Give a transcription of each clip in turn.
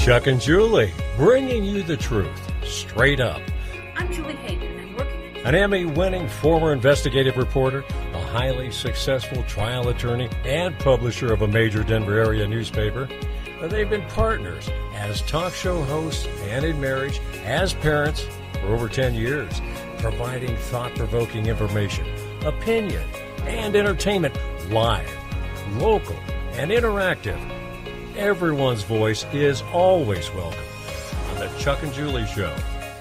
Chuck and Julie, bringing you the truth, straight up. I'm Julie Hayden, and working an Emmy-winning former investigative reporter, a highly successful trial attorney, and publisher of a major Denver area newspaper. They've been partners as talk show hosts and in marriage, as parents for over 10 years, providing thought-provoking information, opinion, and entertainment live, local, and interactive. Everyone's voice is always welcome on the Chuck and Julie Show.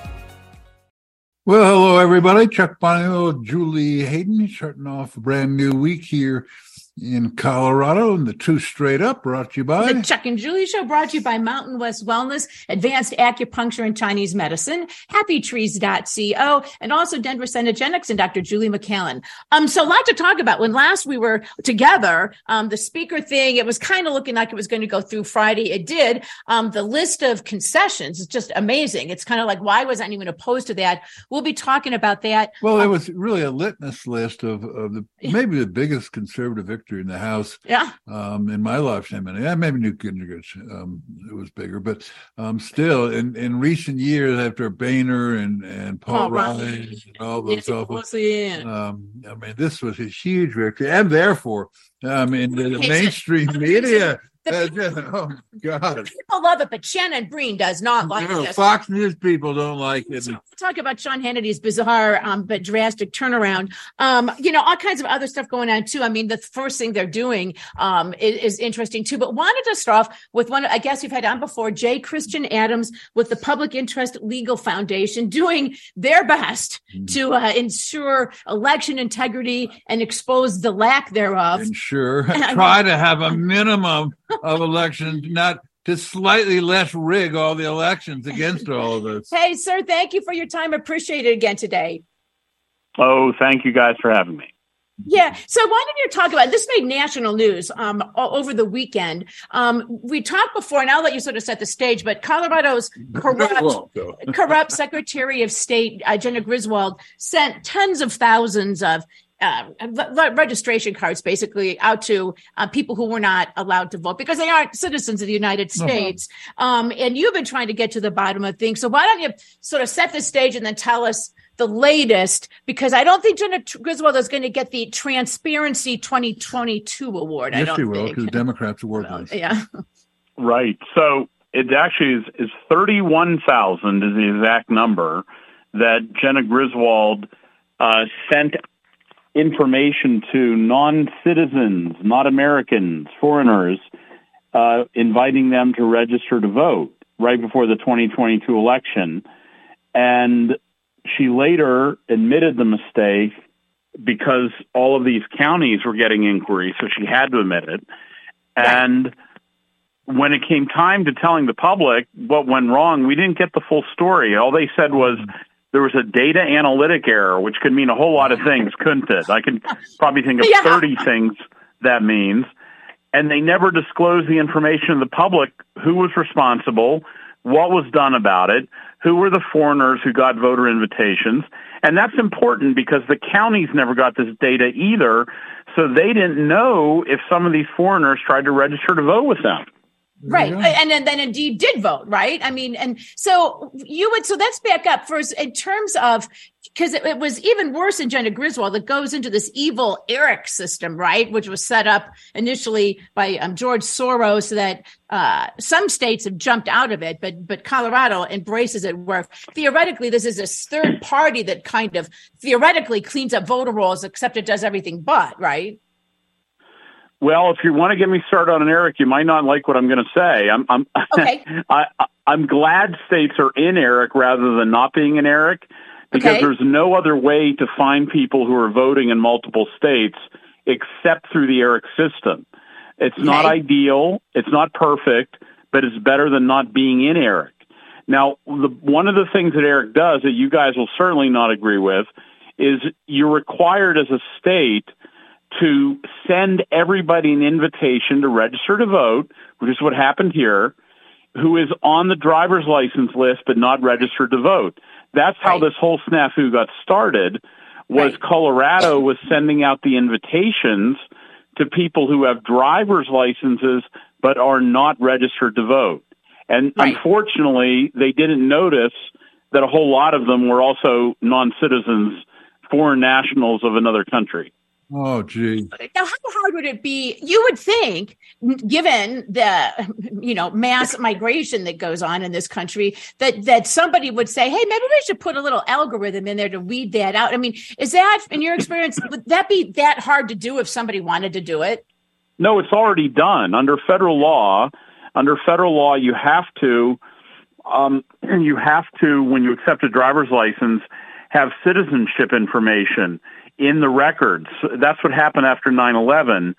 Well, hello, everybody. Chuck Bonino, Julie Hayden, starting off a brand new week here in Colorado, and the Two Straight Up brought to you by the Chuck and Julie Show, brought to you by Mountain West Wellness, Advanced Acupuncture and Chinese Medicine, HappyTrees.co, and also Denver Cenegenics and Dr. Julie McCallan. So a lot to talk about. When last we were together, the speaker thing, it was kind of looking like it was going to go through Friday. It did. The list of concessions is just amazing. It's kind of like, why was I even opposed to that? We'll be talking about that. Well, it was really a litmus list of maybe the biggest conservative victory in the House in my lifetime. And maybe Newt Gingrich, it was bigger, but still in recent years after Boehner and Paul Ryan and all those this was a huge victory. And therefore, the mainstream media, oh God, people love it, but Shannon Breen does not like it. Fox News people don't like it. So we'll talk about Sean Hannity's bizarre but drastic turnaround. All kinds of other stuff going on too. I mean, the first thing they're doing is interesting too. But wanted to start off with one. I guess you've had on before, J. Christian Adams with the Public Interest Legal Foundation, doing their best to ensure election integrity and expose the lack thereof. Try to have a minimum of elections, not to slightly less rig all the elections against all of us. Hey, sir, thank you for your time. Appreciate it again today. Oh, thank you guys for having me. Yeah. So why don't you talk about this? Made national news over the weekend. We talked before, and I'll let you sort of set the stage, but Colorado's corrupt Secretary of State, Jena Griswold, sent tens of thousands of registration cards basically out to people who were not allowed to vote because they aren't citizens of the United States. And you've been trying to get to the bottom of things. So why don't you sort of set the stage and then tell us the latest, because I don't think Jena Griswold is going to get the Transparency 2022 award. Yes, she will, because Democrats are working. Yeah. Right. So it actually is 31,000 is the exact number that Jena Griswold sent information to non-citizens, not Americans, foreigners, inviting them to register to vote right before the 2022 election. And she later admitted the mistake because all of these counties were getting inquiries, so she had to admit it. And when it came time to telling the public what went wrong, we didn't get the full story. All they said was, there was a data analytic error, which could mean a whole lot of things, couldn't it? I can probably think of 30 things that means. And they never disclosed the information to the public, who was responsible, what was done about it, who were the foreigners who got voter invitations. And that's important because the counties never got this data either, so they didn't know if some of these foreigners tried to register to vote with them. Right. And then indeed did vote, right? I mean, and so so let's back up first in terms of, because it was even worse in Jena Griswold that goes into this evil ERIC system, right? Which was set up initially by George Soros so that some states have jumped out of it, but Colorado embraces it, where theoretically this is this third party that kind of theoretically cleans up voter rolls, except it does everything but, right? Well, if you want to get me started on an ERIC, you might not like what I'm going to say. Okay. I'm glad states are in ERIC rather than not being in ERIC, because there's no other way to find people who are voting in multiple states except through the ERIC system. It's not ideal, it's not perfect, but it's better than not being in ERIC. Now, one of the things that ERIC does that you guys will certainly not agree with is you're required as a state to send everybody an invitation to register to vote, which is what happened here, who is on the driver's license list but not registered to vote. That's how this whole snafu got started, was Colorado was sending out the invitations to people who have driver's licenses but are not registered to vote. And unfortunately, they didn't notice that a whole lot of them were also non-citizens, foreign nationals of another country. Oh, gee. Now, how hard would it be? You would think, given the, mass migration that goes on in this country, that somebody would say, hey, maybe we should put a little algorithm in there to weed that out. I mean, is that, in your experience, would that be that hard to do if somebody wanted to do it? No, it's already done. Under federal law, you have to, when you accept a driver's license, have citizenship information in the records. That's what happened after 9/11.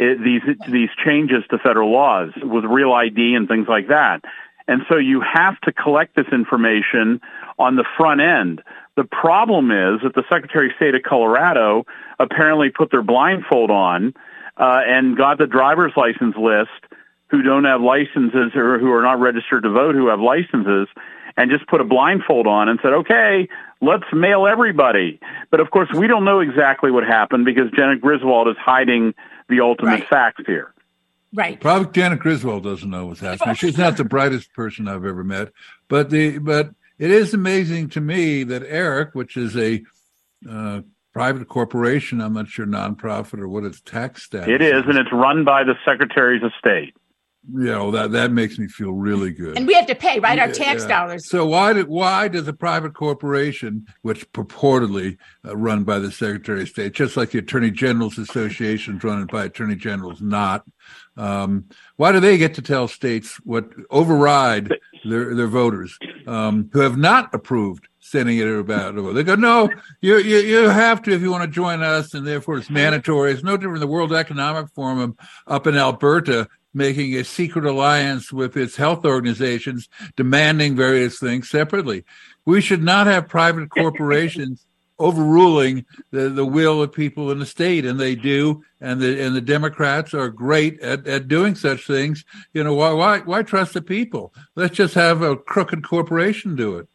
These changes to federal laws with Real ID and things like that. And so you have to collect this information on the front end. The problem is that the Secretary of State of Colorado apparently put their blindfold on and got the driver's license list who don't have licenses or who are not registered to vote who have licenses, and just put a blindfold on and said, okay, let's mail everybody. But of course, we don't know exactly what happened because Janet Griswold is hiding the ultimate facts here. Right. Probably Janet Griswold doesn't know what's happening. She's not the brightest person I've ever met. But it is amazing to me that ERIC, which is a private corporation, I'm not sure nonprofit or what its tax status is. It is, and it's run by the Secretaries of State. That makes me feel really good. And we have to pay, right? Our tax dollars. So why does a private corporation, which purportedly run by the Secretary of State, just like the Attorney General's Association is run by Attorney Generals, not, why do they get to tell states what override their voters who have not approved sending it about? They go, no, you have to if you want to join us, and therefore it's mandatory. It's no different than the World Economic Forum up in Alberta making a secret alliance with its health organizations, demanding various things separately. We should not have private corporations overruling the will of people in the state, and they do. And the Democrats are great at doing such things. Why trust the people? Let's just have a crooked corporation do it.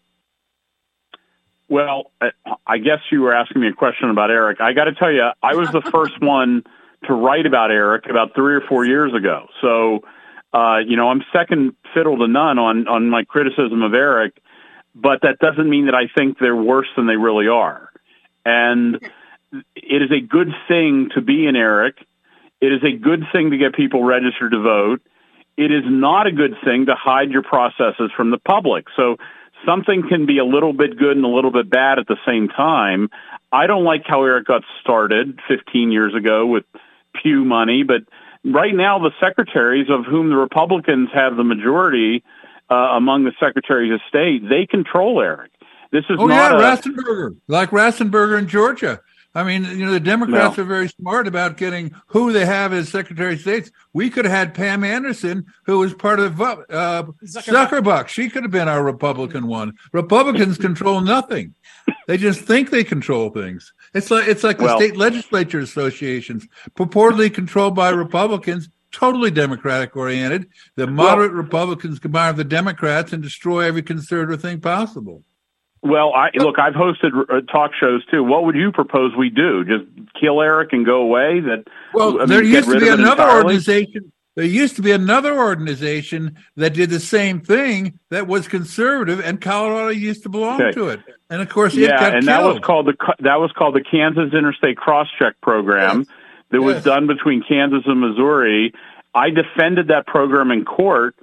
Well, I guess you were asking me a question about ERIC. I got to tell you, I was the first one to write about ERIC about 3 or 4 years ago. So, I'm second fiddle to none on my criticism of ERIC, but that doesn't mean that I think they're worse than they really are. And it is a good thing to be in ERIC. It is a good thing to get people registered to vote. It is not a good thing to hide your processes from the public. So something can be a little bit good and a little bit bad at the same time. I don't like how ERIC got started 15 years ago with Pew money, but right now the secretaries, of whom the Republicans have the majority among the secretaries of state, they control ERIC. This is Ratzenberger, like Ratzenberger in Georgia. I mean, the Democrats are very smart about getting who they have as Secretary of State. We could have had Pam Anderson, who was part of Zuckerbuck. She could have been our Republican one. Republicans control nothing. They just think they control things. It's like the state legislature associations, purportedly controlled by Republicans, totally Democratic oriented. The moderate Republicans combine with the Democrats and destroy every conservative thing possible. Well, I've hosted talk shows too. What would you propose we do? Just kill ERIC and go away? There used to be another organization. There used to be another organization that did the same thing that was conservative, and Colorado used to belong to it. And of course, it got killed. That was called the Kansas Interstate Crosscheck Program. That was done between Kansas and Missouri. I defended that program in court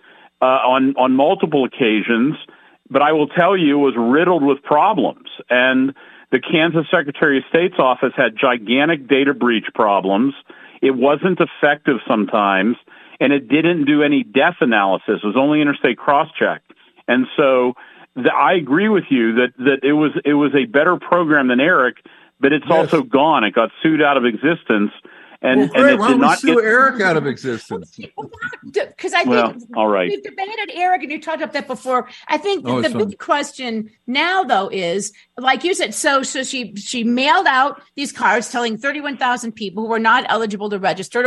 on multiple occasions, but I will tell you, it was riddled with problems. And the Kansas Secretary of State's office had gigantic data breach problems. It wasn't effective sometimes, and it didn't do any death analysis. It was only interstate crosscheck. And so I agree with you that it was a better program than ERIC, but it's also gone. It got sued out of existence. And why don't we sue ERIC out of existence? Because I think all right. We've debated ERIC, and you talked about that before. I think the big question now, though, is, like you said, so she mailed out these cards telling 31,000 people who were not eligible to register.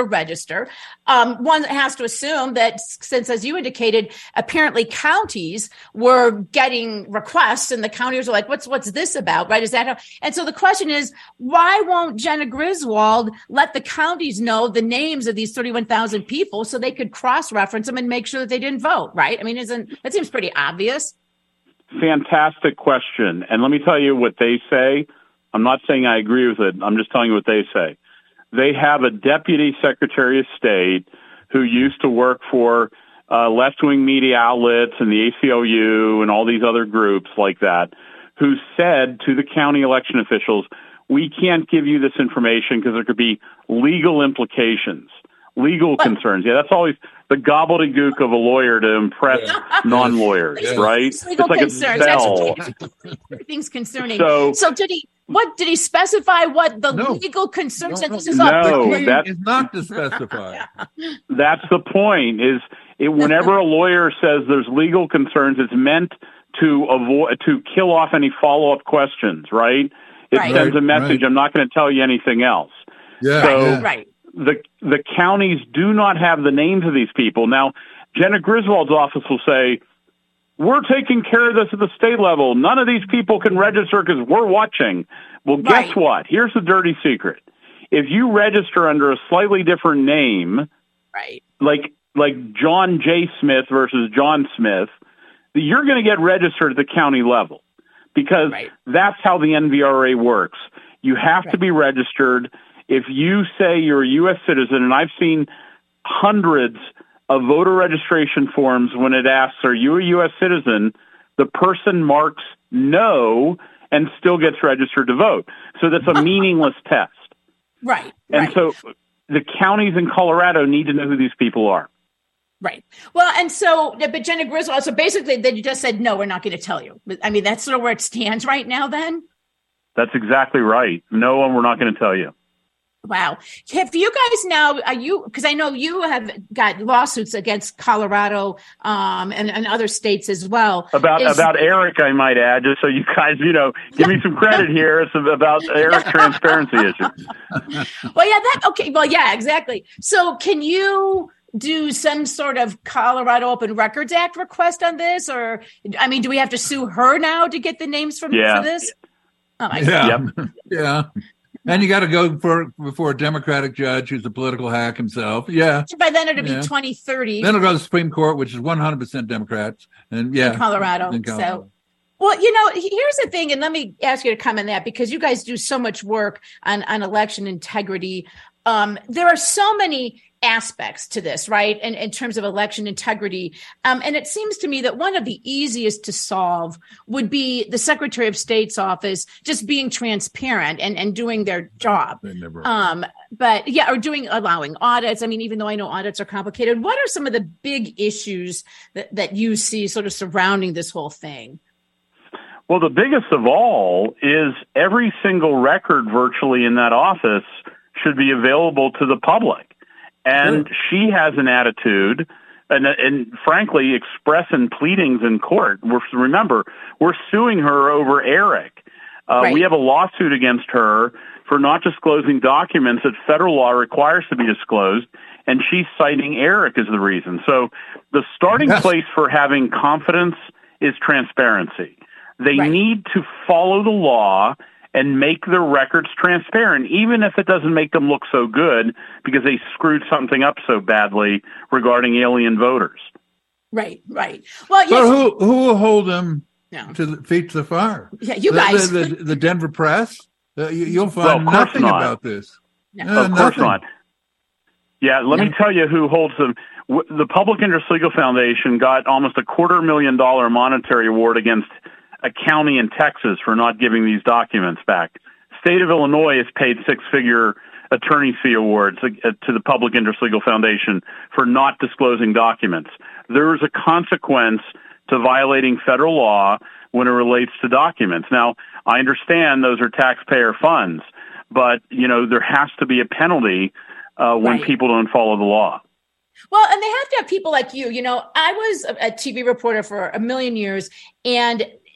One has to assume that since, as you indicated, apparently counties were getting requests, and the counties are like, what's this about, right? Is that how? And so the question is, why won't Jenna Griswold let the counties know the names of these 31,000 people so they could cross-reference them and make sure that they didn't vote, right? I mean, that seems pretty obvious. Fantastic question. And let me tell you what they say. I'm not saying I agree with it. I'm just telling you what they say. They have a deputy secretary of state who used to work for left-wing media outlets and the ACLU and all these other groups like that, who said to the county election officials, we can't give you this information because there could be legal implications, legal concerns. Yeah, that's always the gobbledygook of a lawyer to impress non-lawyers, right? It's like concerns. a spell. Everything's concerning. So did he specify what the legal concerns? It's not to specify. That's the point. Whenever a lawyer says there's legal concerns, it's meant to kill off any follow-up questions, right? It sends a message. I'm not going to tell you anything else. The counties do not have the names of these people. Now, Jenna Griswold's office will say, we're taking care of this at the state level. None of these people can register because we're watching. Well, guess what? Here's the dirty secret. If you register under a slightly different name, like John J. Smith versus John Smith, you're going to get registered at the county level because that's how the NVRA works. You have to be registered. If you say you're a U.S. citizen, and I've seen hundreds of voter registration forms when it asks, are you a U.S. citizen, the person marks no and still gets registered to vote. So that's a meaningless test. And so the counties in Colorado need to know who these people are. Well, and so, but Jenna Griswold, so basically they just said, no, we're not going to tell you. I mean, that's sort of where it stands right now then? That's exactly right. No, we're not going to tell you. Wow. Have you guys now, because I know you have got lawsuits against Colorado and other states as well. About Eric, I might add, just so you guys, give me some credit here. It's about Eric's transparency issue. Well, yeah, exactly. So can you do some sort of Colorado Open Records Act request on this? Or, I mean, do we have to sue her now to get the names for this? Oh my God. Yeah. And you got to go before a Democratic judge who's a political hack himself. Yeah. By then it'll be 2030. Then it'll go to the Supreme Court, which is 100% Democrats. And in Colorado. So, well, here's the thing, and let me ask you to comment on that because you guys do so much work on election integrity. There are so many aspects to this, right? And in terms of election integrity. And it seems to me that one of the easiest to solve would be the Secretary of State's office just being transparent and doing their job. Allowing audits. I mean, even though I know audits are complicated, what are some of the big issues that you see sort of surrounding this whole thing? Well, the biggest of all is every single record virtually in that office should be available to the public. And she has an attitude and frankly express in pleadings in court. Remember, we're suing her over Eric. We have a lawsuit against her for not disclosing documents that federal law requires to be disclosed, and she's citing Eric as the reason. So the starting place for having confidence is transparency. They need to follow the law and make their records transparent, even if it doesn't make them look so good because they screwed something up so badly regarding alien voters. Well, who will hold them to the feet to the fire? Yeah, you guys. The Denver press? You'll find nothing about this. No. Of course not. Yeah, let me tell you who holds them. The Public Interest Legal Foundation got almost a $250,000 monetary award against a county in Texas for not giving these documents back. State of Illinois has paid six-figure attorney fee awards to the Public Interest Legal Foundation for not disclosing documents. There is a consequence to violating federal law when it relates to documents. Now, I understand those are taxpayer funds, but, there has to be a penalty when people don't follow the law. Well, and they have to have people like you. I was a TV reporter for a million years, and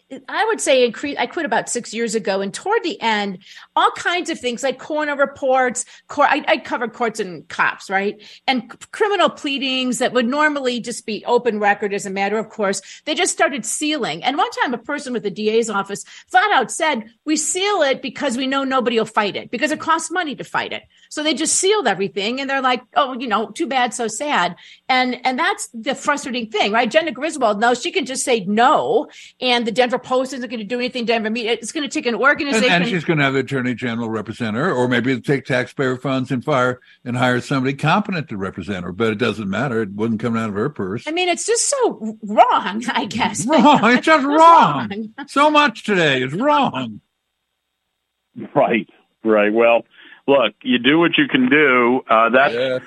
I would say I quit about 6 years ago, and toward the end, all kinds of things like coroner reports. I covered courts and cops, right? And criminal pleadings that would normally just be open record as a matter of course, they just started sealing. And one time, a person with the DA's office flat out said, "We seal it because we know nobody will fight it because it costs money to fight it." So they just sealed everything, and they're like, "Oh, too bad, so sad." And that's the frustrating thing, right? Jena Griswold knows she can just say no, and the Denver Post isn't going to do anything. Denver Media, it's going to take an organization, and she's going to have the Attorney General represent her, or maybe take taxpayer funds and hire somebody competent to represent her. But it doesn't matter; it wasn't coming out of her purse. I mean, it's just so wrong. I guess wrong. It's just wrong. So much today is wrong. Right. Well, look, you do what you can do. That's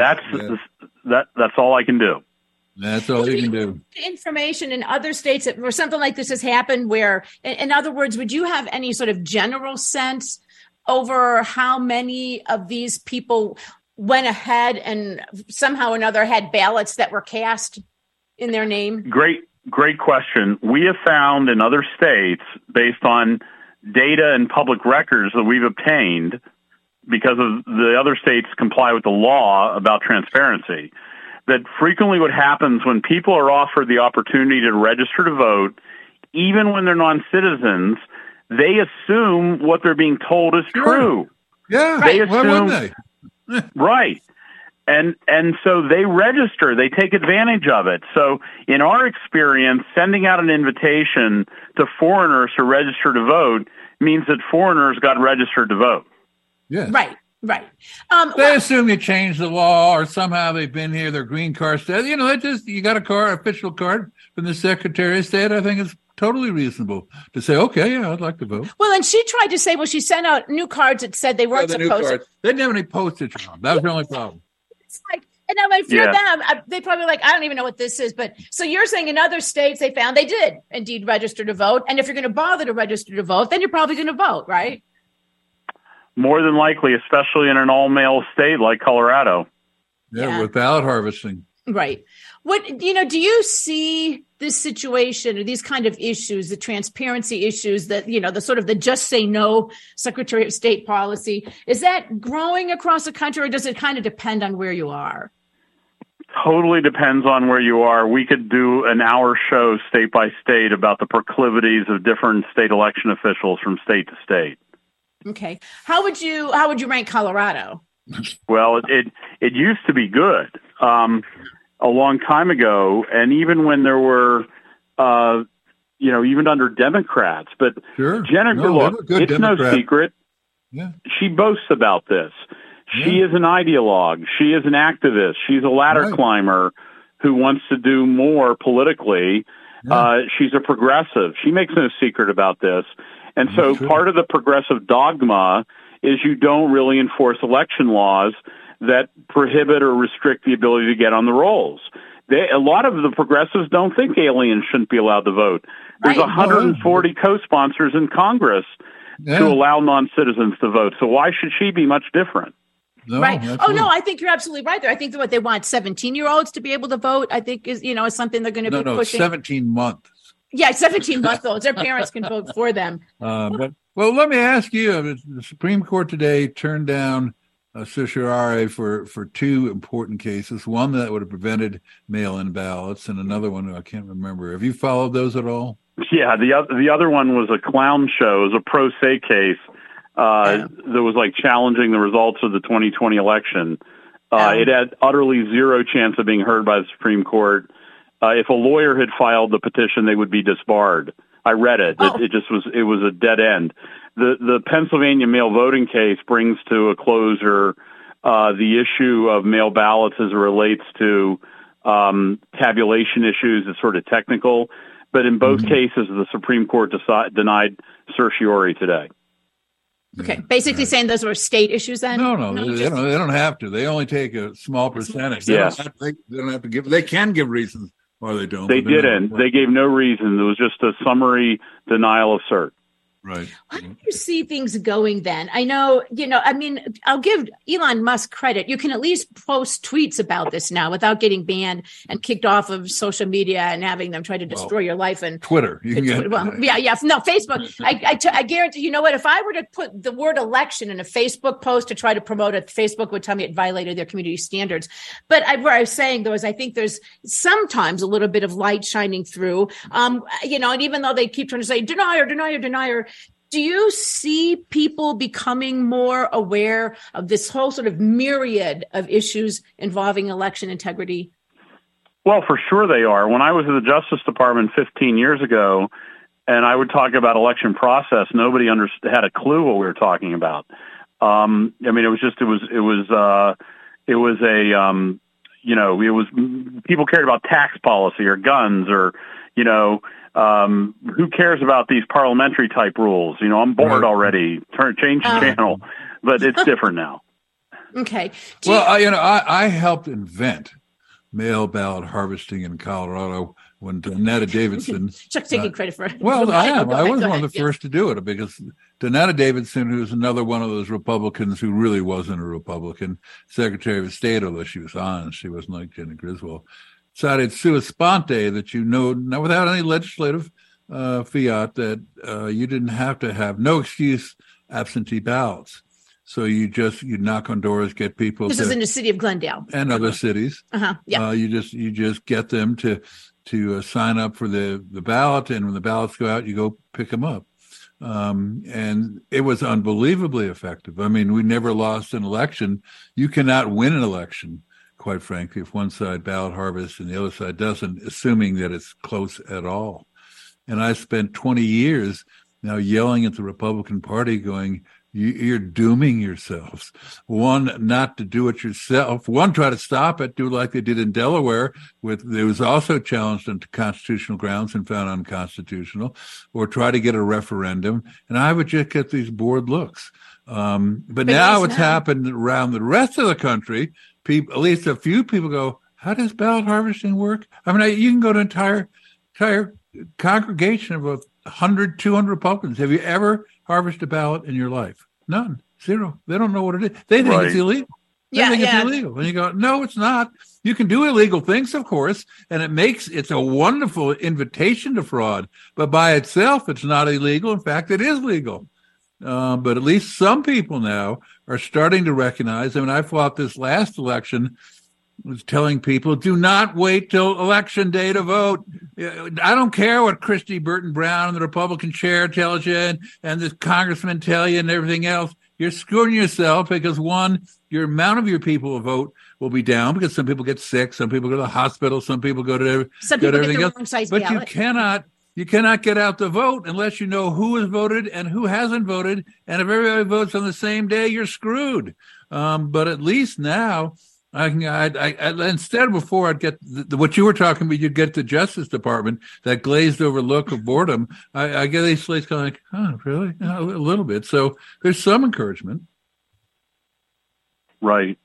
all I can do. That's all you can do. Information in other states where something like this has happened, where, in other words, would you have any sort of general sense over how many of these people went ahead and somehow or another had ballots that were cast in their name? Great question. We have found in other states, based on data and public records that we've obtained, because of the other states comply with the law about transparency, that frequently what happens when people are offered the opportunity to register to vote, even when they're non-citizens, they assume what they're being told is true. Yeah, they assume, why wouldn't they? Right. And so they register, they take advantage of it. So in our experience, sending out an invitation to foreigners to register to vote means that foreigners got registered to vote. Yeah. Right. They assume you changed the law, or somehow they've been here, their green card status. You got official card from the Secretary of State. I think it's totally reasonable to say, okay, yeah, I'd like to vote. Well, and she tried to say, she sent out new cards that said they weren't supposed to. They didn't have any postage on them. That was the only problem. It's like, and now if you're them, they probably I don't even know what this is. But so you're saying in other states they found they did indeed register to vote. And if you're going to bother to register to vote, then you're probably going to vote, right? More than likely, especially in an all-male state like Colorado. Yeah, with ballot harvesting. Right. What, do you see this situation or these kind of issues, the transparency issues that, the sort of the just say no Secretary of State policy, is that growing across the country, or does it kind of depend on where you are? Totally depends on where you are. We could do an hour show state by state about the proclivities of different state election officials from state to state. Okay. How would you rank Colorado? Well, it used to be good a long time ago, and even when there were, even under Democrats. But sure. Jena, look, it's Democrat. No secret. Yeah. She boasts about this. She is an ideologue. She is an activist. She's a ladder climber who wants to do more politically. Yeah. She's a progressive. She makes no secret about this. And so part of the progressive dogma is you don't really enforce election laws that prohibit or restrict the ability to get on the rolls. A lot of the progressives don't think aliens shouldn't be allowed to vote. There's 140 co-sponsors in Congress to allow non-citizens to vote. So why should she be much different? No, right. Absolutely. Oh, no, I think you're absolutely right there. I think that what they want 17-year-olds to be able to vote, I think is something they're going to be pushing. 17 months. Yeah, 17-month-olds. Their parents can vote for them. Well, let me ask you, the Supreme Court today turned down certiorari for two important cases, one that would have prevented mail-in ballots and another one I can't remember. Have you followed those at all? Yeah, the other one was a clown show. It was a pro se case that was challenging the results of the 2020 election. It had utterly zero chance of being heard by the Supreme Court. If a lawyer had filed the petition, they would be disbarred. I read it. It was a dead end. The Pennsylvania mail voting case brings to a closure the issue of mail ballots as it relates to tabulation issues. It's sort of technical. But in both cases, the Supreme Court denied certiorari today. Okay, basically saying those were state issues then? No, they don't have to. They only take a small percentage. Yes. They don't have to give. They can give reasons why they don't. They didn't. They gave no reason. It was just a summary denial of cert. Right. How do you see things going then? I know, I mean, I'll give Elon Musk credit. You can at least post tweets about this now without getting banned and kicked off of social media and having them try to destroy your life. And Twitter. You can get, no, Facebook. I guarantee, you know what? If I were to put the word election in a Facebook post to try to promote it, Facebook would tell me it violated their community standards. But where I was saying, though, is I think there's sometimes a little bit of light shining through, and even though they keep trying to say denier, do you see people becoming more aware of this whole sort of myriad of issues involving election integrity? Well, for sure they are. When I was at the Justice Department 15 years ago, and I would talk about election process, nobody had a clue what we were talking about. I mean, people cared about tax policy or guns or, who cares about these parliamentary type rules? I'm bored already. Change the channel, but it's different now. Okay. I helped invent mail ballot harvesting in Colorado when Donata Davidson. Chuck's taking credit for it. Well, I am. I was one of the first to do it because Donata Davidson, who's another one of those Republicans who really wasn't a Republican, Secretary of State, although she was honest, she wasn't like Jenny Griswold, decided sua sponte that without any legislative fiat that you didn't have to have no excuse absentee ballots. So you knock on doors, get people. This is in the city of Glendale and other cities. Yeah. You just get them to sign up for the ballot, and when the ballots go out, you go pick them up. And it was unbelievably effective. I mean, we never lost an election. You cannot win an election, quite frankly, if one side ballot harvests and the other side doesn't, assuming that it's close at all. And I spent 20 years now yelling at the Republican Party going, you're dooming yourselves. One, not to do it yourself. One, try to stop it, do like they did in Delaware. It was also challenged on constitutional grounds and found unconstitutional, or try to get a referendum. And I would just get these bored looks. But now it's happened around the rest of the country. People, at least a few people go, how does ballot harvesting work? I mean, you can go to an entire congregation of 100, 200 Republicans. Have you ever harvested a ballot in your life? None. Zero. They don't know what it is. They think it's illegal. It's illegal. And you go, no, it's not. You can do illegal things, of course, and it's a wonderful invitation to fraud. But by itself, it's not illegal. In fact, it is legal. But at least some people now are starting to recognize. I mean, I fought this last election, was telling people, do not wait till election day to vote. I don't care what Christy Burton Brown and the Republican chair tells you and the congressman tell you and everything else. You're screwing yourself because, one, your amount of your people will vote will be down because some people get sick, some people go to the hospital, some people go to everything else. But ballot. You cannot get out the vote unless you know who has voted and who hasn't voted. And if everybody votes on the same day, you're screwed. But at least now, instead before I'd get what you were talking about, you'd get the Justice Department, that glazed over look of boredom. I get these slates kind of like, oh, really? A little bit. So there's some encouragement. Right.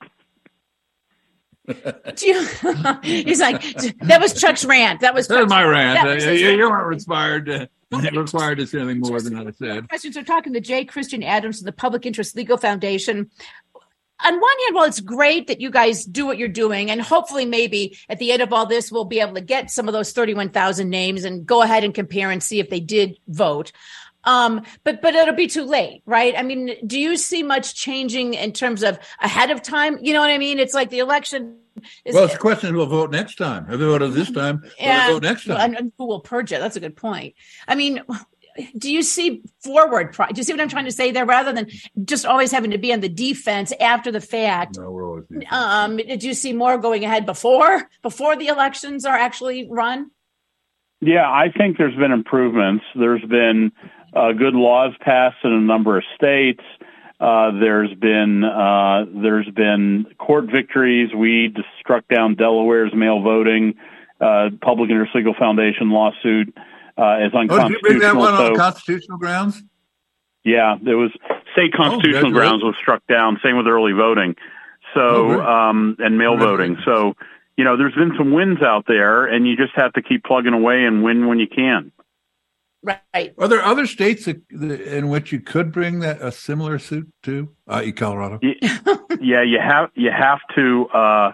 He's like, that was Chuck's rant. That was my rant. You weren't inspired to say anything more than I said. Questions are talking to J. Christian Adams from the Public Interest Legal Foundation. On one hand, well, it's great that you guys do what you're doing, and hopefully maybe at the end of all this, we'll be able to get some of those 31,000 names and go ahead and compare and see if they did vote. But it'll be too late, right? I mean, do you see much changing in terms of ahead of time? You know what I mean? It's like the election. It's a question who will vote next time. If they voted this time, who will vote next time? And who will purge it? That's a good point. I mean, do you see forward? Do you see what I'm trying to say there? Rather than just always having to be on the defense after the fact. No, we're always defense. Do you see more going ahead before the elections are actually run? Yeah, I think there's been improvements. There's been good laws passed in a number of states. There's been court victories. We just struck down Delaware's mail voting, Public Interest Legal Foundation lawsuit as unconstitutional. Did you bring that one on constitutional grounds? Yeah, there was state constitutional grounds was struck down. Same with early voting, and mail voting. So, there's been some wins out there, and you just have to keep plugging away and win when you can. Right. Are there other states in which you could bring a similar suit to, i.e., Colorado? Yeah, you have to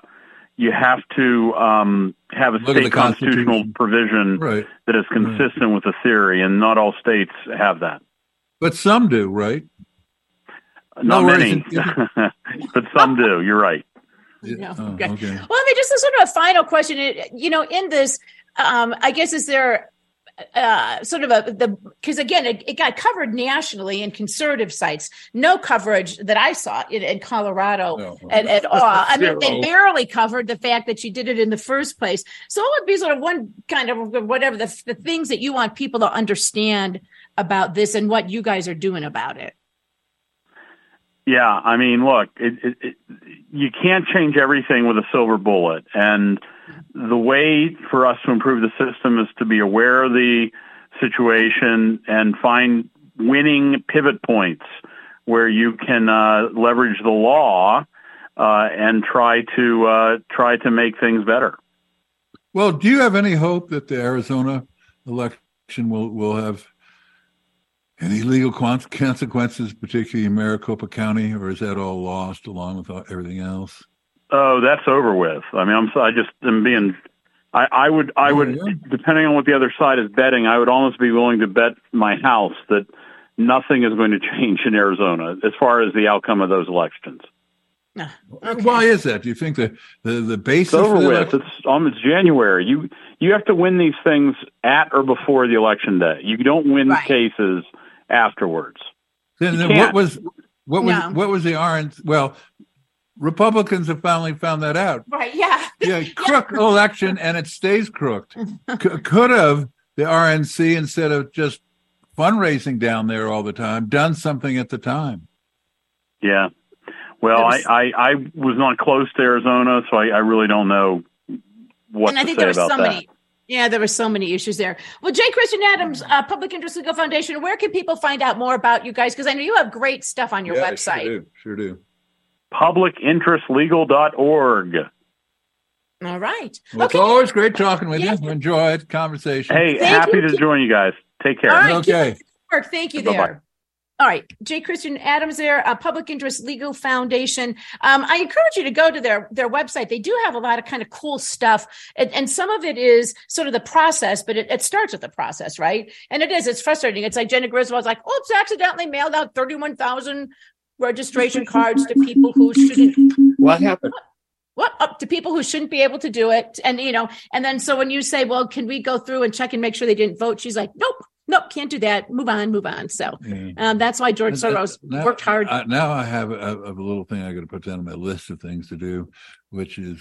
have a state constitutional provision that is consistent with the theory, and not all states have that. But some do, right? Not many, but some do. You're right. Yeah. Okay. Well, I mean, just a sort of a final question. In this, I guess, is there sort of because again, it got covered nationally in conservative sites. No coverage that I saw in Colorado at all. I mean, they barely covered the fact that she did it in the first place. So it would be sort of one kind of whatever the things that you want people to understand about this and what you guys are doing about it. Yeah, I mean, look, you can't change everything with a silver bullet, and the way for us to improve the system is to be aware of the situation and find winning pivot points where you can leverage the law and try to make things better. Well, do you have any hope that the Arizona election will have any legal consequences, particularly in Maricopa County, or is that all lost along with everything else? Oh, that's over with. I mean, I would, depending on what the other side is betting, I would almost be willing to bet my house that nothing is going to change in Arizona as far as the outcome of those elections. Okay. Why is that? Do you think the basis? It's over with. It's January. You have to win these things at or before the election day. You don't win cases afterwards. Then what was the RNC? Well, Republicans have finally found that out. Right, yeah. Yeah, crooked election, and it stays crooked. Could have the RNC, instead of just fundraising down there all the time, done something at the time. Yeah. Well, I was not close to Arizona, so I really don't know what to say about that. There were so many issues there. Well, J. Christian Adams, Public Interest Legal Foundation, where can people find out more about you guys? Because I know you have great stuff on your website. Sure do. PublicInterestLegal.org. All right. Well, it's always great talking with you. Enjoy the conversation. Hey, happy to join you guys. Take care. All right, okay. Thank you. Bye-bye. There. All right. J. Christian Adams there, Public Interest Legal Foundation. I encourage you to go to their website. They do have a lot of kind of cool stuff. And some of it is sort of the process, but it starts with the process, right? And it's frustrating. It's like Jenna Griswold's like, oops, accidentally mailed out 31,000 registration cards to people who shouldn't. What happened? Up to people who shouldn't be able to do it. And, and then so when you say, well, can we go through and check and make sure they didn't vote? She's like, nope, can't do that. Move on. So that's why George Soros worked hard. Now I have a little thing I got to put down on my list of things to do, which is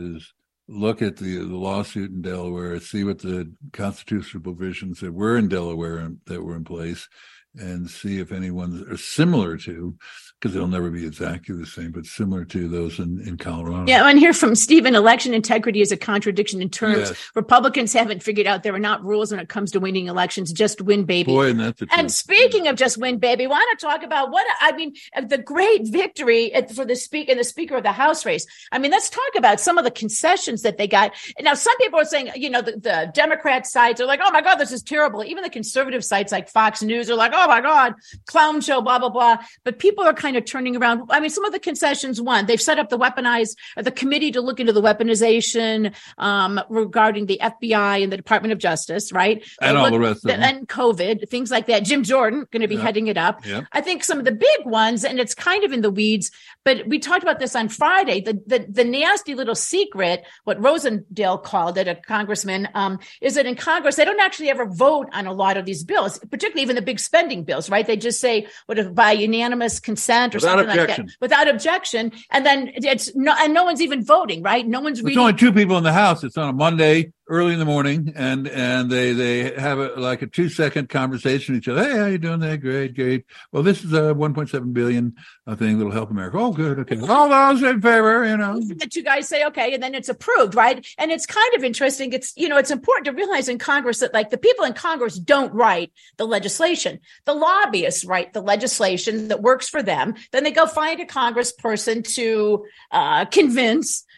look at the lawsuit in Delaware, see what the constitutional provisions that were in Delaware that were in place, and see if anyone's are similar to, because they'll never be exactly the same, but similar to those in Colorado. Yeah, and here from Stephen, election integrity is a contradiction in terms. Yes. Republicans haven't figured out there are not rules when it comes to winning elections. Just win, baby. Boy, and that's the truth. And speaking of just win, baby, why not talk about the great victory for the Speaker of the House race? I mean, let's talk about some of the concessions that they got. Now, some people are saying, the Democrat sites are like, oh my God, this is terrible. Even the conservative sites like Fox News are like, oh my God, clown show, blah, blah, blah. But people are kind of turning around. I mean, some of the concessions, they've set up the committee to look into the weaponization regarding the FBI and the Department of Justice, right? And all the rest of them. And COVID, things like that. Jim Jordan going to be heading it up. Yep. I think some of the big ones, and it's kind of in the weeds, but we talked about this on Friday, the nasty little secret, what Rosendale called it, a congressman, is that in Congress, they don't actually ever vote on a lot of these bills, particularly even the big spending bills, right? They just say, by unanimous consent or something like that. Without objection. And then no one's even voting, right? No one's reading. There's only two people in the House. It's on a Monday early in the morning, and they have a 2-second conversation with each other. Hey, how you doing there? Great. Well, this is a $1.7 billion thing that'll help America. Oh, good. Okay. All those in favor, The two guys say, okay, and then it's approved, right? And it's kind of interesting. It's, it's important to realize in Congress that the people in Congress don't write the legislation. The lobbyists write the legislation that works for them. Then they go find a congressperson to convince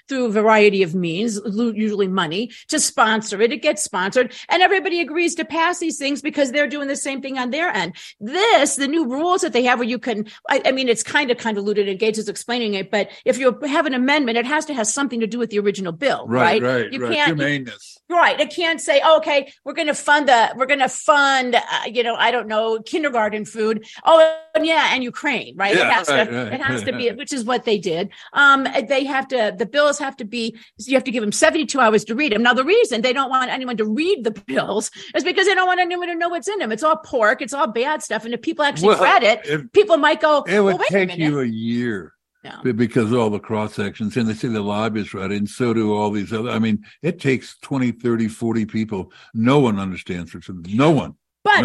through a variety of means, usually money, to sponsor it. It gets sponsored, and everybody agrees to pass these things because they're doing the same thing on their end. The new rules that they have where you can, I mean, it's kind of convoluted, and Gates is explaining it, but if you have an amendment, it has to have something to do with the original bill, right? You can't, humaneness. Right. It can't say, okay, we're going to fund, I don't know, kindergarten food. Oh, yeah. And Ukraine, right? Yeah, it has to be, which is what they did. The bills have to be, you have to give them 72 hours to read them. Now, the reason they don't want anyone to read the bills is because they don't want anyone to know what's in them. It's all pork. It's all bad stuff. And if people actually read it, people might go, it would wait take you a year. Yeah. Because of all the cross sections, and they say the lobbyists read it, and so do all these other. I mean, it takes 20, 30, 40 people. No one understands it. No one.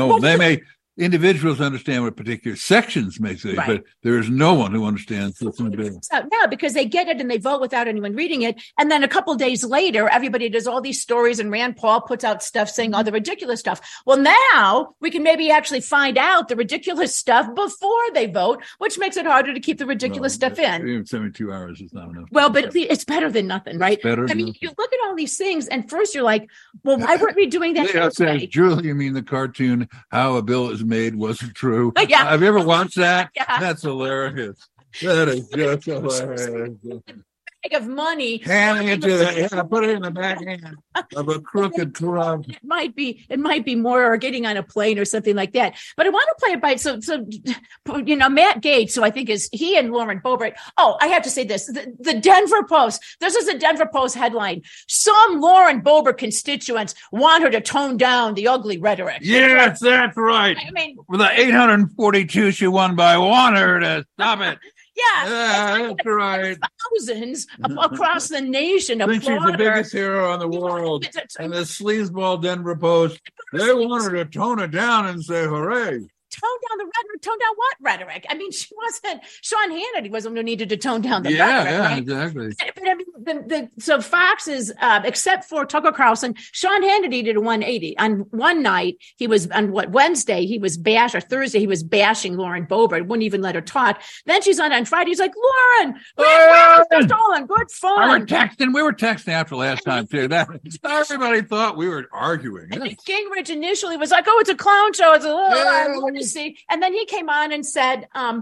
Individuals understand what particular sections may say, but there is no one who understands what's in the bill. No, because they get it and they vote without anyone reading it. And then a couple of days later, everybody does all these stories, and Rand Paul puts out stuff saying all the ridiculous stuff. Well, now we can maybe actually find out the ridiculous stuff before they vote, which makes it harder to keep the ridiculous stuff in. Even 72 hours is not enough. Well, but it's better than nothing, right? You look at all these things, and first you're like, well, why weren't we doing that? Julie, you mean the cartoon, How a Bill Is Made wasn't true? Yeah. Have you ever watched that? Yeah. That's hilarious. That is just hilarious. Of money, handing it to put it in the backhand of a crooked corrupt. It might be more, or getting on a plane or something like that. But I want to play it by so Matt Gaetz, who I think is he and Lauren Boebert. Oh, I have to say this: the Denver Post. This is a Denver Post headline. Some Lauren Boebert constituents want her to tone down the ugly rhetoric. Yes, that's right. I mean, with the 842 she won by, want her to stop it. Yeah, that's right. Thousands across the nation. I think she's the biggest hero in the world. And the sleazeball Denver Post, they want her to tone it down and say, hooray. Tone down the rhetoric. Tone down what rhetoric? I mean, Sean Hannity wasn't who needed to tone down the rhetoric. Yeah, right? Exactly. But I mean, so Fox is, except for Tucker Carlson, Sean Hannity did a 180. On one night, he was, on Wednesday, he was Thursday, he was bashing Lauren Boebert, wouldn't even let her talk. Then she's on Friday, he's like, Lauren, good fun. We were texting after last time, too. Everybody thought we were arguing. And Gingrich initially was like, oh, it's a clown show. It's a see, and then he came on and said, on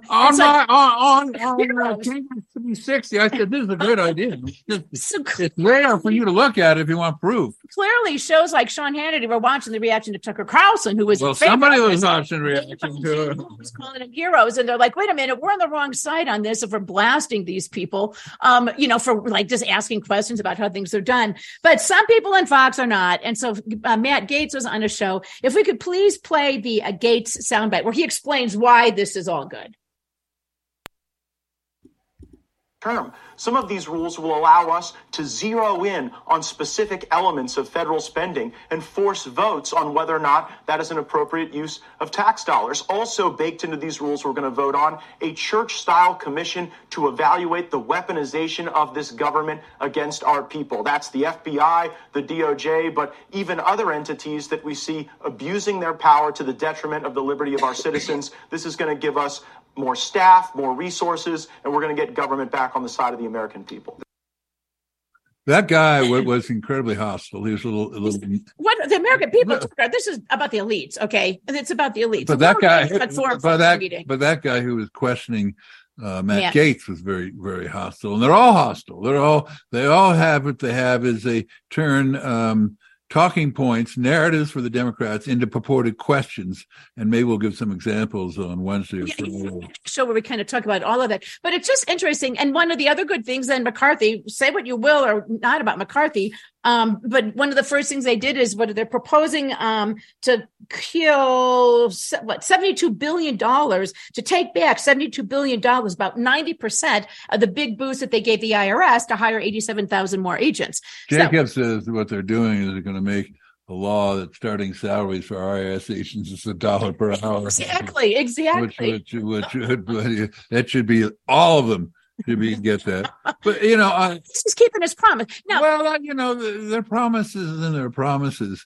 Gingrich 360, I said, this is a great idea. It's there for you to look at if you want proof. Clearly, shows like Sean Hannity were watching the reaction to Tucker Carlson, who was somebody was watching the reaction to it. Was calling them heroes, and they're like, wait a minute, we're on the wrong side on this if we're blasting these people, for like just asking questions about how things are done. But some people in Fox are not, and so Matt Gaetz was on a show. If we could please play the Gaetz soundbite where he explains why this is all good. Some of these rules will allow us to zero in on specific elements of federal spending and force votes on whether or not that is an appropriate use of tax dollars. Also baked into these rules we're going to vote on a church-style commission to evaluate the weaponization of this government against our people. That's the FBI, the DOJ, but even other entities that we see abusing their power to the detriment of the liberty of our citizens. This is going to give us more staff, more resources, and we're going to get government back on the side of the American people. That guy was incredibly hostile. He was a little. What the American people? This is about the elites, okay? It's about the elites. But that guy who was questioning Matt Gaetz was very, very hostile, and they're all hostile. They all have what they have is they turn talking points, narratives for the Democrats into purported questions. And maybe we'll give some examples on Wednesday. Show where we kind of talk about all of that. But it's just interesting. And one of the other good things then McCarthy, say what you will or not about McCarthy, but one of the first things they did is they're proposing to kill $72 billion, to take back $72 billion, about 90% of the big boost that they gave the IRS to hire 87,000 more agents. Jacob says what they're doing is they're going to make a law that starting salaries for IRS agents is $1 per hour. Exactly. Which that should be all of them. If you can get that, but this is keeping his promise. Now, their promises and their promises.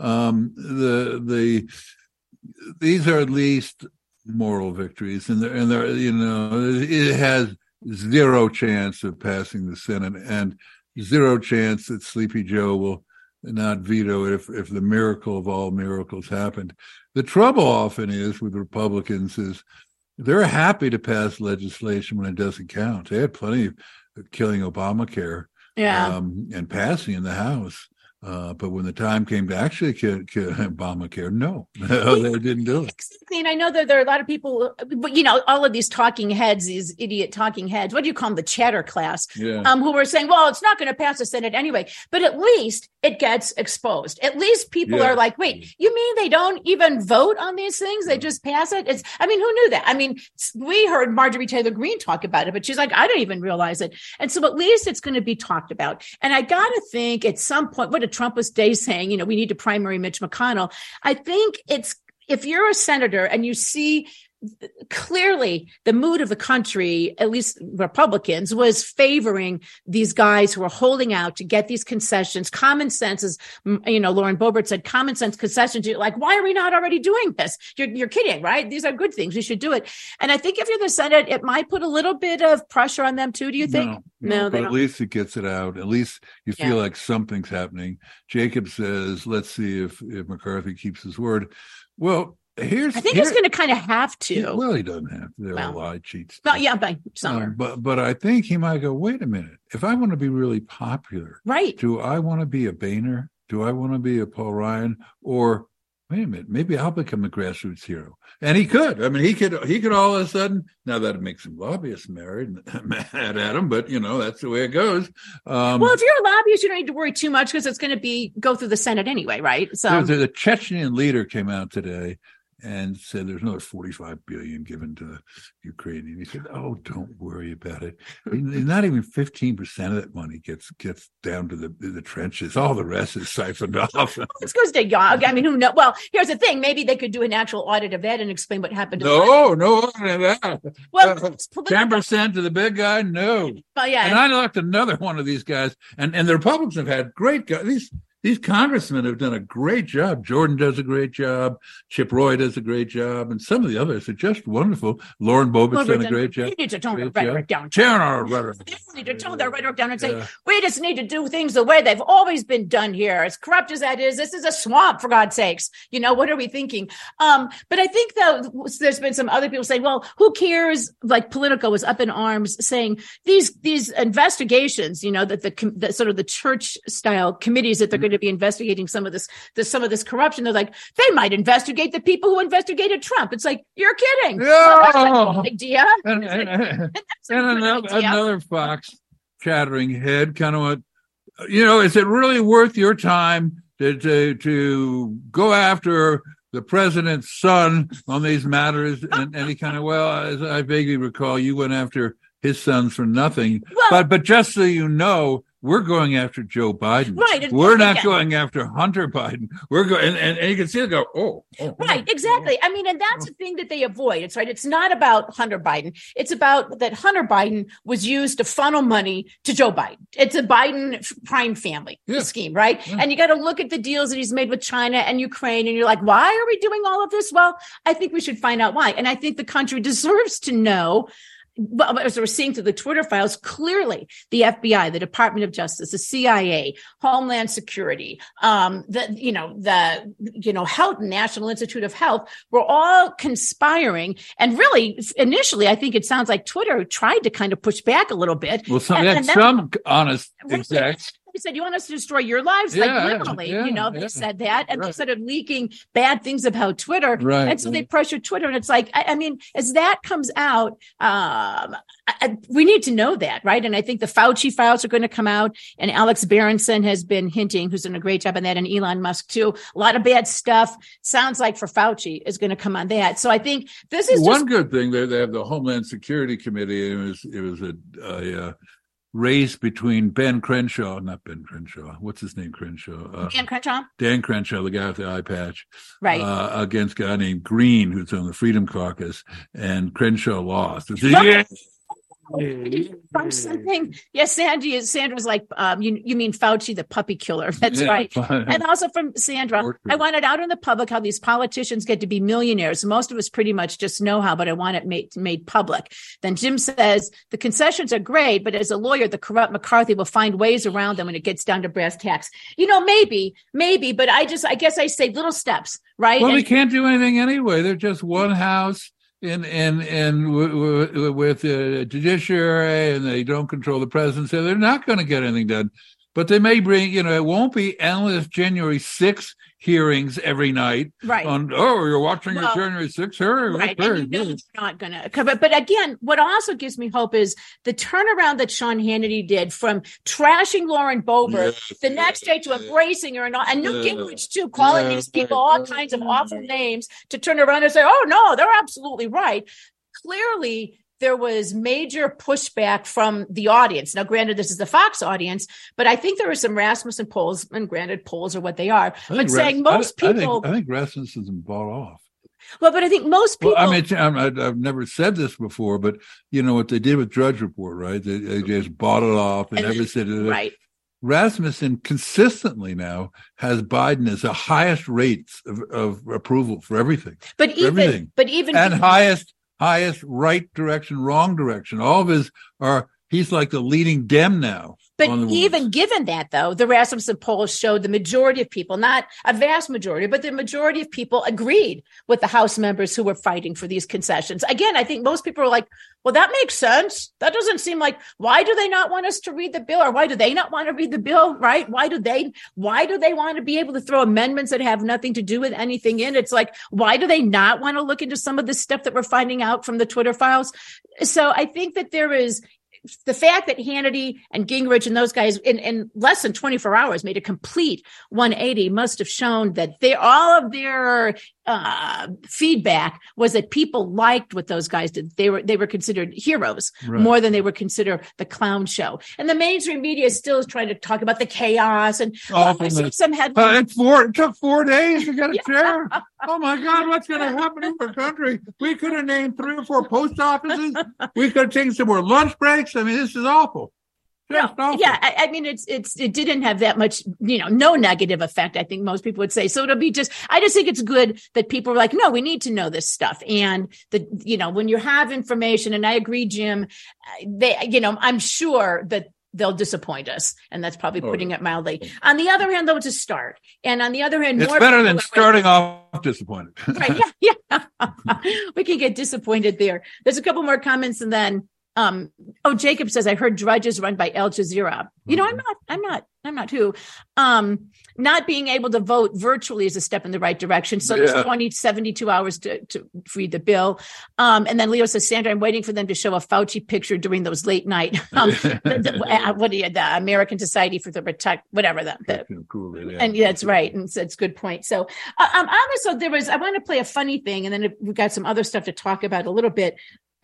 These are at least moral victories, and it has zero chance of passing the Senate. And zero chance that Sleepy Joe will not veto it if the miracle of all miracles happened. The trouble often is with Republicans is they're happy to pass legislation when it doesn't count. They had plenty of killing Obamacare and passing in the House. But when the time came to actually kill Obamacare, no, they didn't do it. Exactly. And I know that there are a lot of people, but all of these talking heads, these idiot talking heads, what do you call them? The chatter class, who were saying, well, it's not going to pass the Senate anyway, but at least it gets exposed. At least people are like, wait, you mean they don't even vote on these things? They just pass it? Who knew that? We heard Marjorie Taylor Greene talk about it, but she's like, I didn't even realize it. And so at least it's going to be talked about. And I got to think at some point, what did Trumpist Day saying, we need to primary Mitch McConnell. I think if you're a senator and you see clearly the mood of the country, at least Republicans, was favoring these guys who are holding out to get these concessions. Common sense is, Lauren Boebert said, common sense concessions. You're like, why are we not already doing this? You're kidding, right? These are good things. We should do it. And I think if you're the Senate, it might put a little bit of pressure on them too. Do you think? No, but at least it gets it out. At least you feel like something's happening. Jacob says, let's see if McCarthy keeps his word. Well, I think he's going to kind of have to. He doesn't have to. They'll lie, cheats. Well, by somewhere. But I think he might go, wait a minute. If I want to be really popular, right? Do I want to be a Boehner? Do I want to be a Paul Ryan? Or wait a minute, maybe I'll become a grassroots hero. And he could. He could all of a sudden. Now that makes some lobbyists mad at him, but that's the way it goes. Well, if you're a lobbyist, you don't need to worry too much because it's going to go through the Senate anyway, right? So the Chechnyan leader came out today and said there's another $45 billion given to Ukraine. And he said, "Oh, don't worry about it. Not even 15% of that money gets down to the trenches. All the rest is siphoned off." This goes to Yog. Who knows? Well, here's the thing: maybe they could do an actual audit of that and explain what happened. No audit of that. Well, 10% to the big guy. No. Well, yeah. And I looked another one of these guys, and the Republicans have had great guys. These congressmen have done a great job. Jordan does a great job. Chip Roy does a great job. And some of the others are just wonderful. Lauren Boebert's done a great job. You need to tone their rhetoric down. They need to tone their rhetoric down and say, we just need to do things the way they've always been done here. As corrupt as that is, this is a swamp, for God's sakes. What are we thinking? But I think, though, there's been some other people saying, well, who cares? Like Politico was up in arms saying these investigations, that the sort of the church-style committees that they're going to be investigating some of this corruption. They're like, they might investigate the people who investigated Trump. It's like, you're kidding. Yeah. Well, that's a good idea. And another Fox chattering head, kind of what, is it really worth your time to go after the president's son on these matters? And he kind of, as I vaguely recall, you went after his sons for nothing. Well, but just so you know, we're going after Joe Biden. Right. We're not going after Hunter Biden. We're going, and you can see it go, right, exactly. And that's the thing that they avoid. It's right. It's not about Hunter Biden. It's about that Hunter Biden was used to funnel money to Joe Biden. It's a Biden crime family scheme, right? Yeah. And you got to look at the deals that he's made with China and Ukraine. And you're like, why are we doing all of this? Well, I think we should find out why. And I think the country deserves to know. Well, as we're seeing through the Twitter files, clearly the FBI, the Department of Justice, the CIA, Homeland Security, Health, National Institute of Health, were all conspiring. And really, initially, I think it sounds like Twitter tried to kind of push back a little bit. Well, some honest execs. They said, you want us to destroy your lives? Literally, they said that. And they started leaking bad things about Twitter. Right, and so they pressured Twitter. And it's like, as that comes out, we need to know that, right? And I think the Fauci files are going to come out. And Alex Berenson has been hinting, who's done a great job on that, and Elon Musk too. A lot of bad stuff. Sounds like for Fauci is going to come on that. So I think this is one good thing. They have the Homeland Security Committee. It was a race between Dan Crenshaw, what's his name, Crenshaw? Dan Crenshaw, the guy with the eye patch, right? Against a guy named Green, who's on the Freedom Caucus, and Crenshaw lost. From something. Yes, Sandra's like, you mean Fauci, the puppy killer. That's right. And also from Sandra, I want it out in the public how these politicians get to be millionaires. Most of us pretty much just know how, but I want it made public. Then Jim says, the concessions are great, but as a lawyer, the corrupt McCarthy will find ways around them when it gets down to brass tacks. Maybe, but I guess I say little steps, right? Well, we can't do anything anyway. They're just one house with the judiciary, and they don't control the presidency. They're not going to get anything done. But they may bring, it won't be endless January 6th hearings every night. Right. You're watching your January 6th hearing. Right. And it's not going to cover. But again, what also gives me hope is the turnaround that Sean Hannity did from trashing Lauren Boebert the next day to embracing her and Newt Gingrich too, calling these people all kinds of awful names to turn around and say, oh, no, they're absolutely right. Clearly, there was major pushback from the audience. Now, granted, this is the Fox audience, but I think there were some Rasmussen polls, and granted, polls are what they are, but saying most people... I think Rasmussen bought off. Well, but I think most people... Well, I've never said this before, but you know what they did with Drudge Report, right? They just bought it off and never said it. Right. Rasmussen consistently now has Biden as the highest rates of approval for everything. And highest right direction, wrong direction. All of his he's like the leading Dem now. But even given that, though, the Rasmussen polls showed the majority of people, not a vast majority, but the majority of people agreed with the House members who were fighting for these concessions. Again, I think most people are like, well, that makes sense. That doesn't seem like, why do they not want us to read the bill? Or why do they not want to read the bill, right? Why do they want to be able to throw amendments that have nothing to do with anything in? It's like, why do they not want to look into some of the stuff that we're finding out from the Twitter files? So I think that there is the fact that Hannity and Gingrich and those guys in less than 24 hours made a complete 180 must have shown that all of their feedback was that people liked what those guys did. They were considered heroes more than they were considered the clown show. And the mainstream media still is trying to talk about the chaos and some headlines. It took 4 days to get a chair. Oh my God, what's going to happen in our country? We could have named 3 or 4 post offices. We could have taken some more lunch breaks. I mean, this is awful. I mean, it didn't have that much, no negative effect. I think most people would say. So it'll be I just think it's good that people are like, no, we need to know this stuff. And when you have information, and I agree, Jim, I'm sure that they'll disappoint us. And that's probably putting it mildly. On the other hand, though, it's a start. And on the other hand, it's better than starting off disappointed. Right. Yeah. We can get disappointed there. There's a couple more comments and then, Jacob says, I heard Drudge is run by Al Jazeera. I'm not who. Not being able to vote virtually is a step in the right direction. So there's 72 hours to read the bill. And then Leo says, Sandra, I'm waiting for them to show a Fauci picture during those late night. The American Society for the Protect, whatever that. And that's right. And it's a good point. So, honestly, I want to play a funny thing, and then we've got some other stuff to talk about a little bit.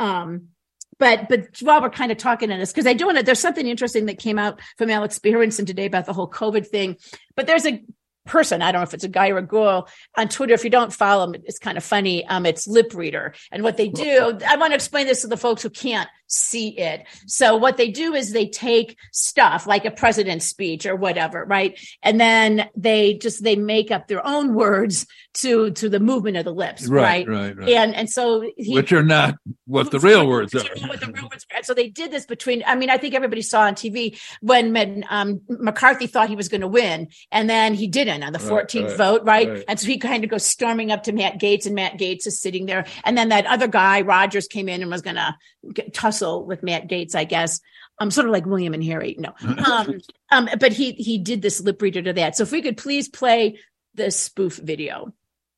But while we're kind of talking on this, because there's something interesting that came out from Alex Berenson today about the whole COVID thing. But there's a person, I don't know if it's a guy or a girl, on Twitter. If you don't follow him, it's kind of funny. It's Lip Reader. And what they do, I want to explain this to the folks who can't see it. So what they do is they take stuff like a president's speech or whatever, right? And then they make up their own words to the movement of the lips, right? Right. And so which are not what the real words are. What the real words are. So they did this I think everybody saw on TV when McCarthy thought he was going to win, and then he didn't on the 14th vote, right? And so he kind of goes storming up to Matt Gaetz, and Matt Gaetz is sitting there. And then that other guy, Rogers, came in and was going to tussle with Matt Gaetz, I guess. Sort of like William and Harry. No. But he did this lip reader to that. So if we could please play the spoof video.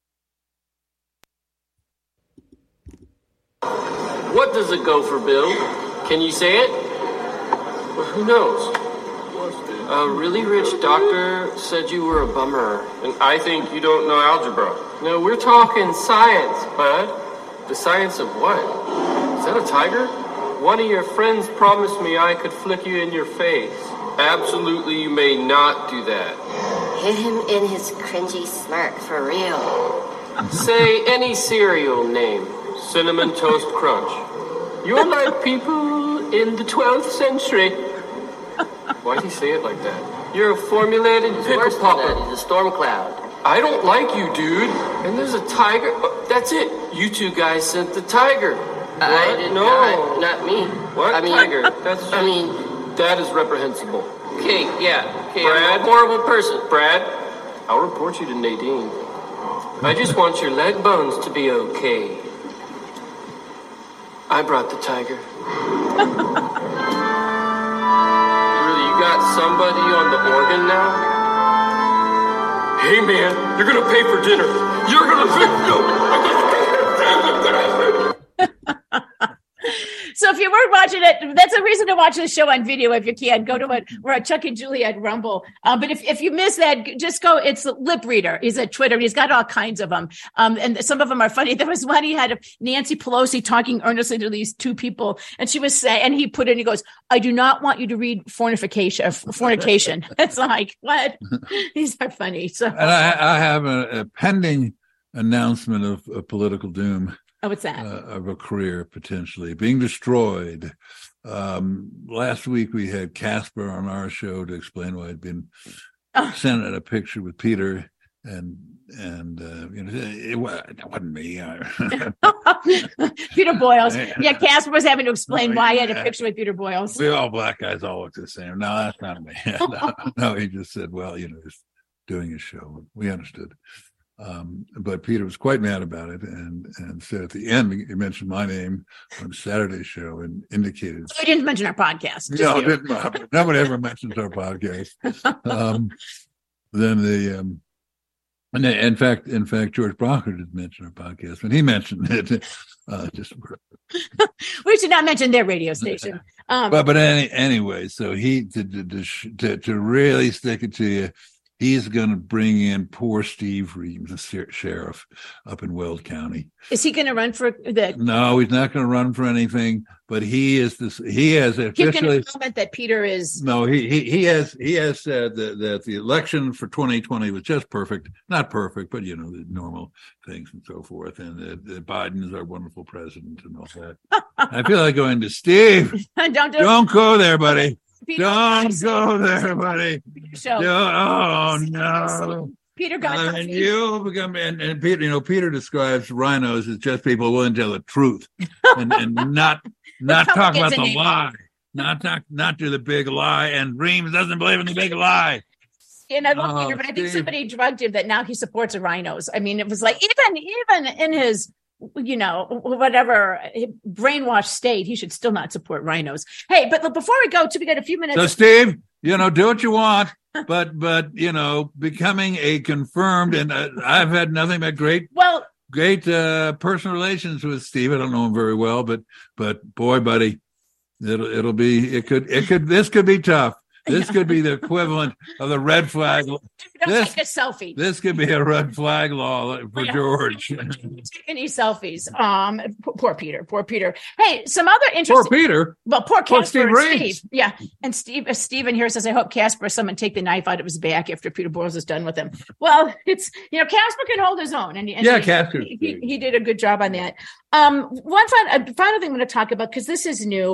What does it go for, Bill? Can you say it? Well, who knows? A really rich doctor said you were a bummer. And I think you don't know algebra. No, we're talking science, bud. The science of what? Is that a tiger? One of your friends promised me I could flick you in your face. Absolutely, you may not do that. Hit him in his cringy smirk, for real. Say any cereal name. Cinnamon Toast Crunch. You're like people in the 12th century. Why'd he say it like that? You're a formulated pickle popper. He's a storm cloud. I don't like you, dude. And there's a tiger. Oh, that's it. You two guys sent the tiger. I did not me. What? Tiger. That is reprehensible. Okay, yeah. Okay, Brad, I'm a horrible person. Brad, I'll report you to Nadine. I just want your leg bones to be okay. I brought the tiger. Really, you got somebody on the organ now? Hey man, you're gonna pay for dinner. You're gonna pay. So if you weren't watching it, that's a reason to watch the show on video if you can. Go to it. We're at Chuck and Julie at Rumble. But if you miss that, just go. It's Lip Reader. He's at Twitter. He's got all kinds of them. And some of them are funny. There was one he had of Nancy Pelosi talking earnestly to these two people. And she was saying, and he put in, he goes, I do not want you to read fornication. It's like, what? These are funny. So, and I have a pending announcement of political doom. Oh, what's that? Of a career potentially being destroyed. Last week we had Casper on our show to explain why I'd been sent a picture with Peter, and it wasn't me. Peter Boyles. Yeah, Casper was having to explain why he had a picture with Peter Boyles. We all black guys all look the same. No, that's not me. No, he just said, well, he's doing his show. We understood. But Peter was quite mad about it and said at the end, he mentioned my name on Saturday's show and indicated. So he didn't mention our podcast. No, nobody ever mentions our podcast. In fact, George Brocker did mention our podcast. When he mentioned it, we should not mention their radio station. Anyway, so he to really stick it to you. He's going to bring in poor Steve Reeves, the sheriff up in Weld County. Is he going to run for the? No, he's not going to run for anything. But he has officially. He's going to comment that Peter is. No, he has said that the election for 2020 was just perfect, not perfect, but the normal things and so forth, and that Biden is our wonderful president and all that. I feel like going to Steve. Don't go there, buddy. Peter, don't go there, buddy. Oh no. Peter got and you become and Peter. Peter describes rhinos as just people willing to tell the truth and not talk about the lie, not do the big lie. And Reeves doesn't believe in the big lie. And I love Peter, but I think somebody drugged him that now he supports the rhinos. I mean, it was like even in his. Whatever brainwashed state, he should still not support rhinos. Hey, but before we go, we got a few minutes. So, Steve, do what you want, but becoming a confirmed, and I've had nothing but great personal relations with Steve. I don't know him very well, but boy, buddy, this could be tough. This could be the equivalent of the red flag. Don't take a selfie. This could be a red flag law for George. Take any selfies. Poor Peter. Hey, some other interesting. Poor Peter. Well, poor Casper and Steve. Yeah, and Steven here says, I hope Casper someone take the knife out of his back after Peter Boyles is done with him. Well, it's Casper can hold his own, and Casper. He did a good job on that. One final thing I'm going to talk about because this is new.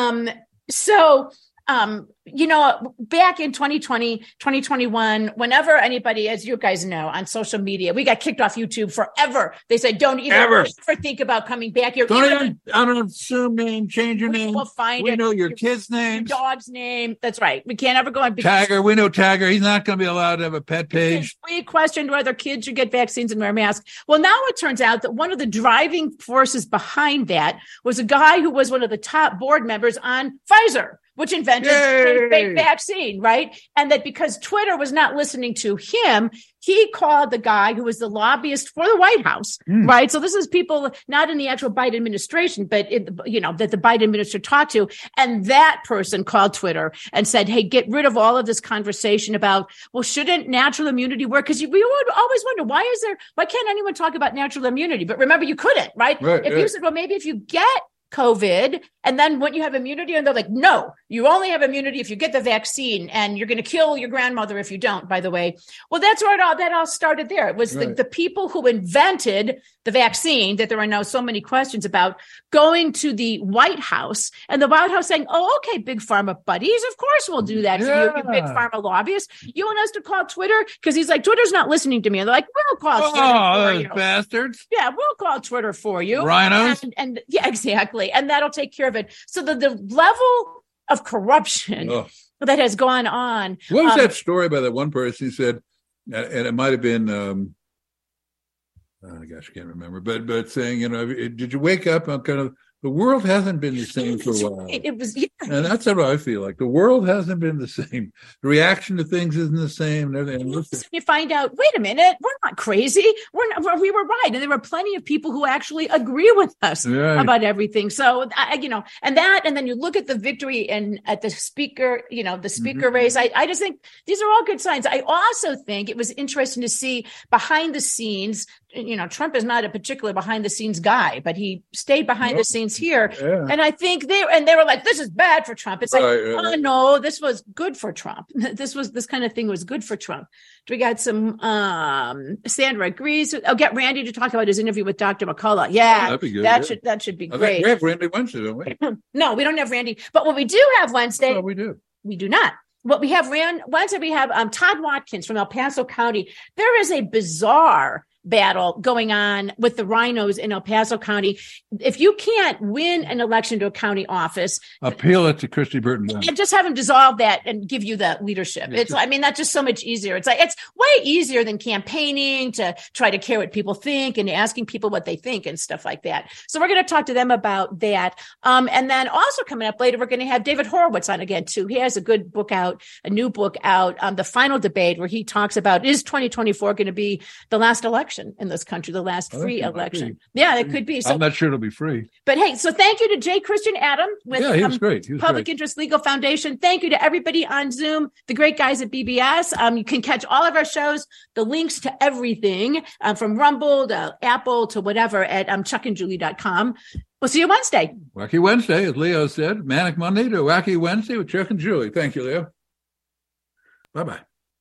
Back in 2020, 2021, whenever anybody, as you guys know, on social media, we got kicked off YouTube forever. They said, don't even ever think about coming back here. I don't assume name, change your name. We'll find it. We know your kid's name. Your dog's name. That's right. We can't ever go on. Tiger. We know Tiger. He's not going to be allowed to have a pet page. We questioned whether kids should get vaccines and wear masks. Well, now it turns out that one of the driving forces behind that was a guy who was one of the top board members on Pfizer, which invented a fake vaccine, right? And that because Twitter was not listening to him, he called the guy who was the lobbyist for the White House, right? So this is people not in the actual Biden administration, but that the Biden administration talked to. And that person called Twitter and said, hey, get rid of all of this conversation about, well, shouldn't natural immunity work? Because we would always wonder, why can't anyone talk about natural immunity? But remember, you couldn't, right? You said, well, maybe if you get COVID. And then when you have immunity, and they're like, no, you only have immunity if you get the vaccine, and you're going to kill your grandmother if you don't, by the way. Well, that's where that all started there. It was the people who invented the vaccine that there are now so many questions about going to the White House, and the White House saying, oh, okay, big pharma buddies, of course we'll do that for you big pharma lobbyists. You want us to call Twitter? Because he's like, Twitter's not listening to me. And they're like, we'll call Twitter for those you. Bastards. Yeah, we'll call Twitter for you. Rhinos. And yeah, exactly. And that'll take care of it. So the level of corruption that has gone on. What was that story by that one person who said, and it might have been, oh gosh, I can't remember, but saying, did you wake up on kind of, the world hasn't been the same for a while. It was, and that's what I feel like. The world hasn't been the same. The reaction to things isn't the same. And you find out, wait a minute, we're not crazy. We were right. And there were plenty of people who actually agree with us about everything. So, and then you look at the victory at the speaker, the speaker race. I just think these are all good signs. I also think it was interesting to see behind the scenes. Trump is not a particular behind the scenes guy, but he stayed behind the scenes here. Yeah. And I think they were like, this is bad for Trump. It's like, oh no, this was good for Trump. This kind of thing was good for Trump. We got some, Sandra agrees. I'll get Randy to talk about his interview with Dr. McCullough. Yeah, that'd be good, that should be great. We have Randy Wednesday, don't we? No, we don't have Randy, but what we do have Wednesday. Oh, we do. We do not. What we have Wednesday, we have Todd Watkins from El Paso County. There is a bizarre battle going on with the rhinos in El Paso County. If you can't win an election to a county office, appeal it to Christy Burton and just have him dissolve that and give you the leadership. That's just so much easier. It's way easier than campaigning to try to care what people think and asking people what they think and stuff like that. So we're going to talk to them about that. And then also coming up later, we're going to have David Horowitz on again too. He has a good book out, a new book out, The Final Debate, where he talks about, is 2024 going to be the last election in this country, the last free election? Yeah, it could be. So, I'm not sure it'll be free. But hey, so thank you to J. Christian Adam with he was great. Public Interest Legal Foundation. Thank you to everybody on Zoom, the great guys at BBS. You can catch all of our shows, the links to everything from Rumble to Apple to whatever at chuckandjulie.com. We'll see you Wednesday. Wacky Wednesday, as Leo said. Manic Monday to Wacky Wednesday with Chuck and Julie. Thank you, Leo. Bye-bye.